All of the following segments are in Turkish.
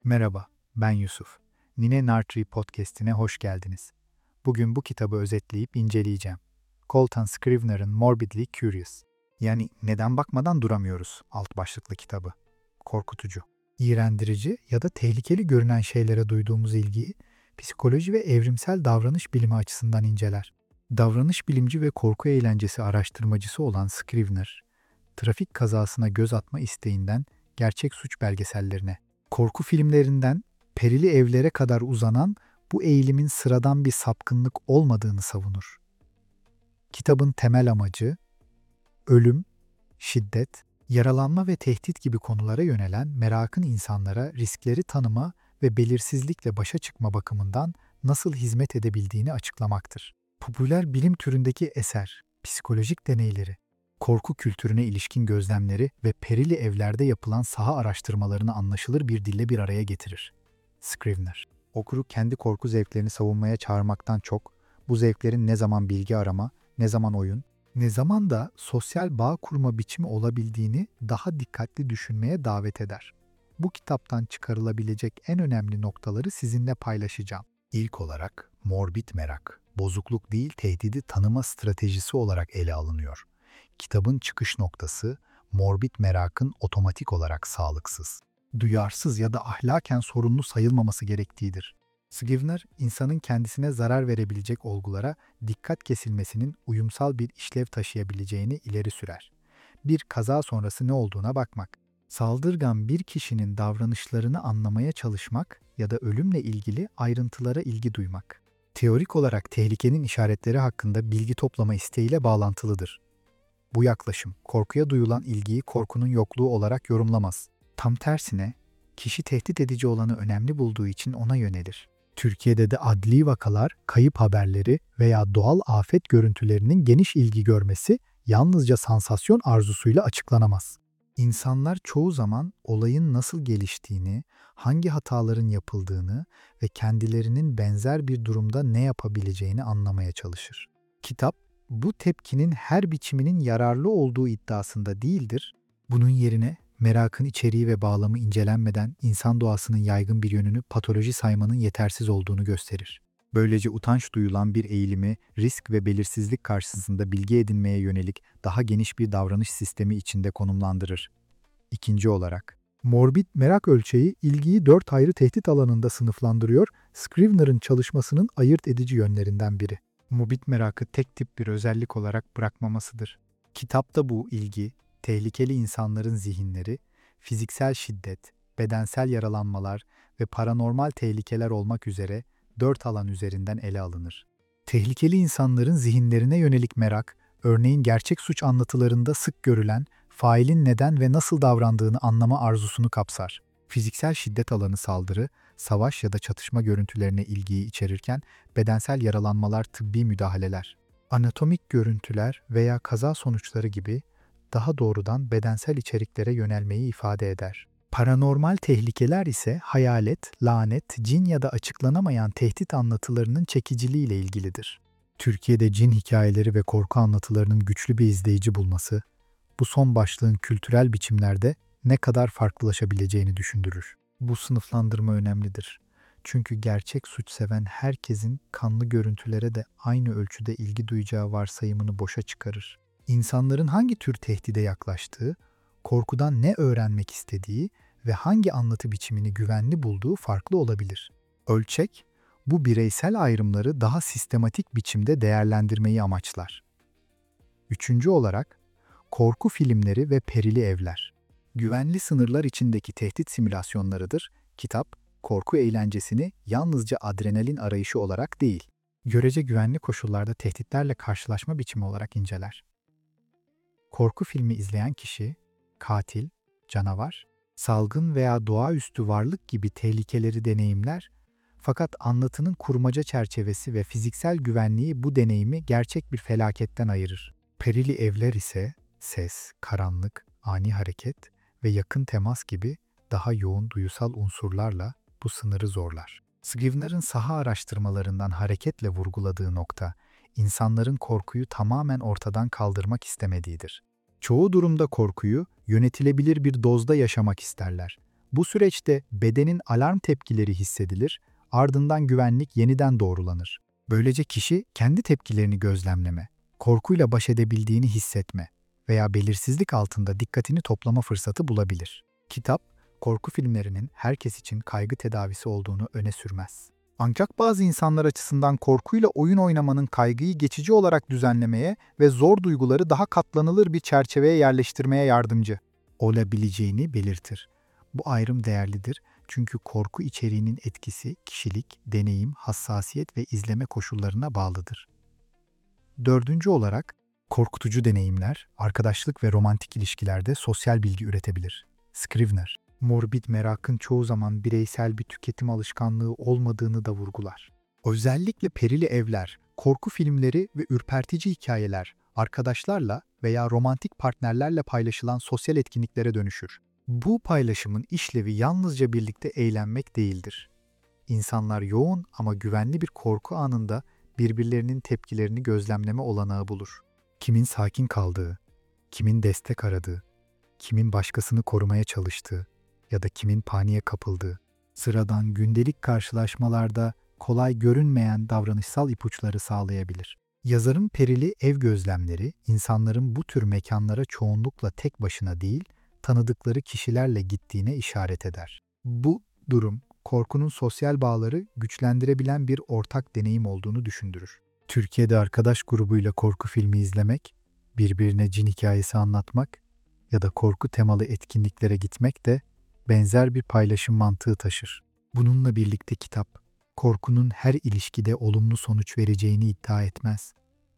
Merhaba, ben Yusuf. Nine Nartree podcast'ine hoş geldiniz. Bugün bu kitabı özetleyip inceleyeceğim. Colton Scrivener'ın Morbidly Curious. Yani Neden Bakmadan Duramıyoruz alt başlıklı kitabı. Korkutucu, iğrendirici ya da tehlikeli görünen şeylere duyduğumuz ilgiyi psikoloji ve evrimsel davranış bilimi açısından inceler. Davranış bilimci ve korku eğlencesi araştırmacısı olan Scrivener, trafik kazasına göz atma isteğinden gerçek suç belgesellerine, korku filmlerinden perili evlere kadar uzanan bu eğilimin sıradan bir sapkınlık olmadığını savunur. Kitabın temel amacı, ölüm, şiddet, yaralanma ve tehdit gibi konulara yönelen merakın insanlara riskleri tanıma ve belirsizlikle başa çıkma bakımından nasıl hizmet edebildiğini açıklamaktır. Popüler bilim türündeki eser, psikolojik deneyleri, korku kültürüne ilişkin gözlemleri ve perili evlerde yapılan saha araştırmalarını anlaşılır bir dille bir araya getirir. Scrivener, okuru kendi korku zevklerini savunmaya çağırmaktan çok, bu zevklerin ne zaman bilgi arama, ne zaman oyun, ne zaman da sosyal bağ kurma biçimi olabildiğini daha dikkatli düşünmeye davet eder. Bu kitaptan çıkarılabilecek en önemli noktaları sizinle paylaşacağım. İlk olarak morbid merak, bozukluk değil tehdidi tanıma stratejisi olarak ele alınıyor. Kitabın çıkış noktası, morbid merakın otomatik olarak sağlıksız, duyarsız ya da ahlaken sorunlu sayılmaması gerektiğidir. Scrivener, insanın kendisine zarar verebilecek olgulara dikkat kesilmesinin uyumsal bir işlev taşıyabileceğini ileri sürer. Bir kaza sonrası ne olduğuna bakmak, saldırgan bir kişinin davranışlarını anlamaya çalışmak ya da ölümle ilgili ayrıntılara ilgi duymak. Teorik olarak tehlikenin işaretleri hakkında bilgi toplama isteğiyle bağlantılıdır. Bu yaklaşım, korkuya duyulan ilgiyi korkunun yokluğu olarak yorumlamaz. Tam tersine, kişi tehdit edici olanı önemli bulduğu için ona yönelir. Türkiye'de de adli vakalar, kayıp haberleri veya doğal afet görüntülerinin geniş ilgi görmesi yalnızca sansasyon arzusuyla açıklanamaz. İnsanlar çoğu zaman olayın nasıl geliştiğini, hangi hataların yapıldığını ve kendilerinin benzer bir durumda ne yapabileceğini anlamaya çalışır. Kitap, bu tepkinin her biçiminin yararlı olduğu iddiasında değildir. Bunun yerine merakın içeriği ve bağlamı incelenmeden insan doğasının yaygın bir yönünü patoloji saymanın yetersiz olduğunu gösterir. Böylece utanç duyulan bir eğilimi risk ve belirsizlik karşısında bilgi edinmeye yönelik daha geniş bir davranış sistemi içinde konumlandırır. İkinci olarak, morbid merak ölçeği ilgiyi 4 ayrı tehdit alanında sınıflandırıyor, Scrivener'ın çalışmasının ayırt edici yönlerinden biri. Morbid merakı tek tip bir özellik olarak bırakmamasıdır. Kitapta bu ilgi, tehlikeli insanların zihinleri, fiziksel şiddet, bedensel yaralanmalar ve paranormal tehlikeler olmak üzere 4 alan üzerinden ele alınır. Tehlikeli insanların zihinlerine yönelik merak, örneğin gerçek suç anlatılarında sık görülen failin neden ve nasıl davrandığını anlama arzusunu kapsar. Fiziksel şiddet alanı saldırı, savaş ya da çatışma görüntülerine ilgiyi içerirken bedensel yaralanmalar, tıbbi müdahaleler, anatomik görüntüler veya kaza sonuçları gibi daha doğrudan bedensel içeriklere yönelmeyi ifade eder. Paranormal tehlikeler ise hayalet, lanet, cin ya da açıklanamayan tehdit anlatılarının çekiciliğiyle ilgilidir. Türkiye'de cin hikayeleri ve korku anlatılarının güçlü bir izleyici bulması, bu son başlığın kültürel biçimlerde ne kadar farklılaşabileceğini düşündürür. Bu sınıflandırma önemlidir. Çünkü gerçek suç seven herkesin kanlı görüntülere de aynı ölçüde ilgi duyacağı varsayımını boşa çıkarır. İnsanların hangi tür tehdide yaklaştığı, korkudan ne öğrenmek istediği ve hangi anlatı biçimini güvenli bulduğu farklı olabilir. Ölçek, bu bireysel ayrımları daha sistematik biçimde değerlendirmeyi amaçlar. Üçüncü olarak, korku filmleri ve perili evler. Güvenli sınırlar içindeki tehdit simülasyonlarıdır. Kitap, korku eğlencesini yalnızca adrenalin arayışı olarak değil, görece güvenli koşullarda tehditlerle karşılaşma biçimi olarak inceler. Korku filmi izleyen kişi, katil, canavar, salgın veya doğaüstü varlık gibi tehlikeleri deneyimler, fakat anlatının kurmaca çerçevesi ve fiziksel güvenliği bu deneyimi gerçek bir felaketten ayırır. Perili evler ise ses, karanlık, ani hareket ve yakın temas gibi daha yoğun duyusal unsurlarla bu sınırı zorlar. Scrivener'ın saha araştırmalarından hareketle vurguladığı nokta, insanların korkuyu tamamen ortadan kaldırmak istemediğidir. Çoğu durumda korkuyu yönetilebilir bir dozda yaşamak isterler. Bu süreçte bedenin alarm tepkileri hissedilir, ardından güvenlik yeniden doğrulanır. Böylece kişi kendi tepkilerini gözlemleme, korkuyla baş edebildiğini hissetme veya belirsizlik altında dikkatini toplama fırsatı bulabilir. Kitap, korku filmlerinin herkes için kaygı tedavisi olduğunu öne sürmez. Ancak bazı insanlar açısından korkuyla oyun oynamanın kaygıyı geçici olarak düzenlemeye ve zor duyguları daha katlanılır bir çerçeveye yerleştirmeye yardımcı olabileceğini belirtir. Bu ayrım değerlidir çünkü korku içeriğinin etkisi kişilik, deneyim, hassasiyet ve izleme koşullarına bağlıdır. Dördüncü olarak, korkutucu deneyimler, arkadaşlık ve romantik ilişkilerde sosyal bilgi üretebilir. Scrivener, morbid merakın çoğu zaman bireysel bir tüketim alışkanlığı olmadığını da vurgular. Özellikle perili evler, korku filmleri ve ürpertici hikayeler, arkadaşlarla veya romantik partnerlerle paylaşılan sosyal etkinliklere dönüşür. Bu paylaşımın işlevi yalnızca birlikte eğlenmek değildir. İnsanlar yoğun ama güvenli bir korku anında birbirlerinin tepkilerini gözlemleme olanağı bulur. Kimin sakin kaldığı, kimin destek aradığı, kimin başkasını korumaya çalıştığı ya da kimin paniğe kapıldığı, sıradan gündelik karşılaşmalarda kolay görünmeyen davranışsal ipuçları sağlayabilir. Yazarın perili ev gözlemleri, insanların bu tür mekanlara çoğunlukla tek başına değil, tanıdıkları kişilerle gittiğine işaret eder. Bu durum, korkunun sosyal bağları güçlendirebilen bir ortak deneyim olduğunu düşündürür. Türkiye'de arkadaş grubuyla korku filmi izlemek, birbirine cin hikayesi anlatmak ya da korku temalı etkinliklere gitmek de benzer bir paylaşım mantığı taşır. Bununla birlikte kitap, korkunun her ilişkide olumlu sonuç vereceğini iddia etmez.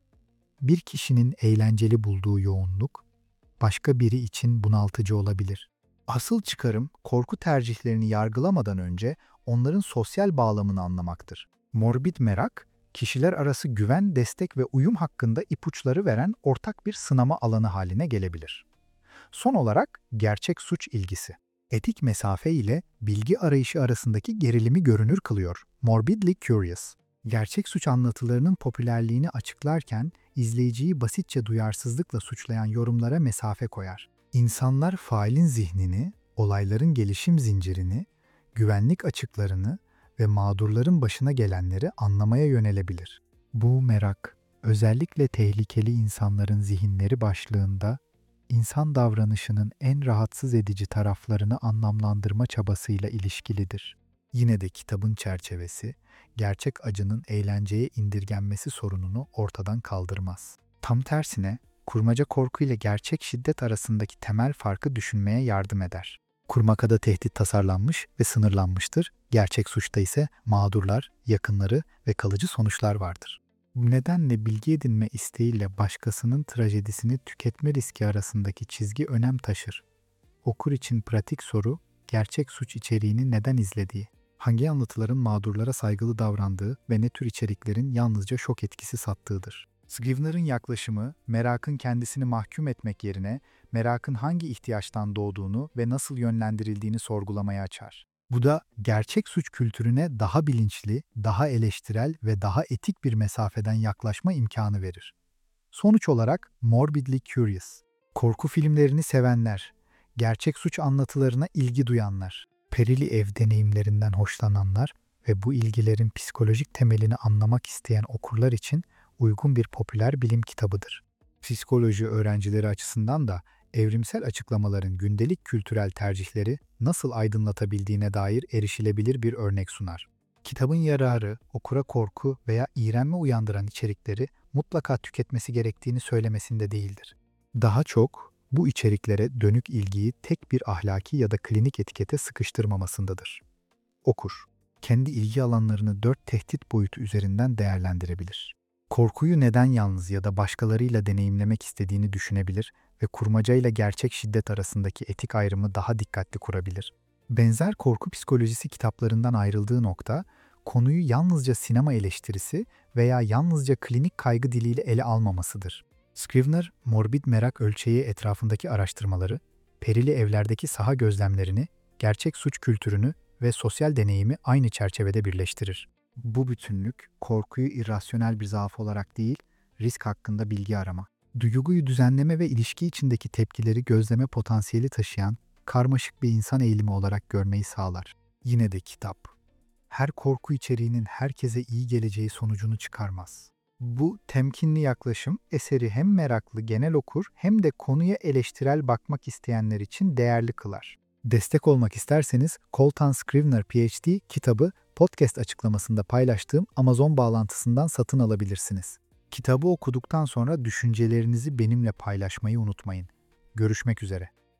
Bir kişinin eğlenceli bulduğu yoğunluk, başka biri için bunaltıcı olabilir. Asıl çıkarım, korku tercihlerini yargılamadan önce onların sosyal bağlamını anlamaktır. Morbid merak, kişiler arası güven, destek ve uyum hakkında ipuçları veren ortak bir sınama alanı haline gelebilir. Son olarak, gerçek suç ilgisi. Etik mesafe ile bilgi arayışı arasındaki gerilimi görünür kılıyor. Morbidly Curious. Gerçek suç anlatılarının popülerliğini açıklarken, izleyiciyi basitçe duyarsızlıkla suçlayan yorumlara mesafe koyar. İnsanlar failin zihnini, olayların gelişim zincirini, güvenlik açıklarını ve mağdurların başına gelenleri anlamaya yönelebilir. Bu merak, özellikle tehlikeli insanların zihinleri başlığında, insan davranışının en rahatsız edici taraflarını anlamlandırma çabasıyla ilişkilidir. Yine de kitabın çerçevesi, gerçek acının eğlenceye indirgenmesi sorununu ortadan kaldırmaz. Tam tersine, kurmaca korku ile gerçek şiddet arasındaki temel farkı düşünmeye yardım eder. Kurmakada tehdit tasarlanmış ve sınırlanmıştır, gerçek suçta ise mağdurlar, yakınları ve kalıcı sonuçlar vardır. Bu nedenle bilgi edinme isteğiyle başkasının trajedisini tüketme riski arasındaki çizgi önem taşır. Okur için pratik soru, gerçek suç içeriğini neden izlediği, hangi anlatıların mağdurlara saygılı davrandığı ve ne tür içeriklerin yalnızca şok etkisi sattığıdır. Scrivener'ın yaklaşımı, merakın kendisini mahkum etmek yerine, merakın hangi ihtiyaçtan doğduğunu ve nasıl yönlendirildiğini sorgulamaya açar. Bu da gerçek suç kültürüne daha bilinçli, daha eleştirel ve daha etik bir mesafeden yaklaşma imkanı verir. Sonuç olarak Morbidly Curious, korku filmlerini sevenler, gerçek suç anlatılarına ilgi duyanlar, perili ev deneyimlerinden hoşlananlar ve bu ilgilerin psikolojik temelini anlamak isteyen okurlar için uygun bir popüler bilim kitabıdır. Psikoloji öğrencileri açısından da evrimsel açıklamaların gündelik kültürel tercihleri nasıl aydınlatabildiğine dair erişilebilir bir örnek sunar. Kitabın yararı, okura korku veya iğrenme uyandıran içerikleri mutlaka tüketmesi gerektiğini söylemesinde değildir. Daha çok, bu içeriklere dönük ilgiyi tek bir ahlaki ya da klinik etikete sıkıştırmamasındadır. Okur, kendi ilgi alanlarını 4 tehdit boyutu üzerinden değerlendirebilir. Korkuyu neden yalnız ya da başkalarıyla deneyimlemek istediğini düşünebilir ve kurmacayla gerçek şiddet arasındaki etik ayrımı daha dikkatli kurabilir. Benzer korku psikolojisi kitaplarından ayrıldığı nokta, konuyu yalnızca sinema eleştirisi veya yalnızca klinik kaygı diliyle ele almamasıdır. Scrivener, morbid merak ölçeği etrafındaki araştırmaları, perili evlerdeki saha gözlemlerini, gerçek suç kültürünü ve sosyal deneyimi aynı çerçevede birleştirir. Bu bütünlük, korkuyu irrasyonel bir zaaf olarak değil, risk hakkında bilgi arama, duyguyu düzenleme ve ilişki içindeki tepkileri gözleme potansiyeli taşıyan karmaşık bir insan eğilimi olarak görmeyi sağlar. Yine de kitap, her korku içeriğinin herkese iyi geleceği sonucunu çıkarmaz. Bu temkinli yaklaşım eseri hem meraklı genel okur hem de konuya eleştirel bakmak isteyenler için değerli kılar. Destek olmak isterseniz Coltan Scrivener PhD kitabı podcast açıklamasında paylaştığım Amazon bağlantısından satın alabilirsiniz. Kitabı okuduktan sonra düşüncelerinizi benimle paylaşmayı unutmayın. Görüşmek üzere.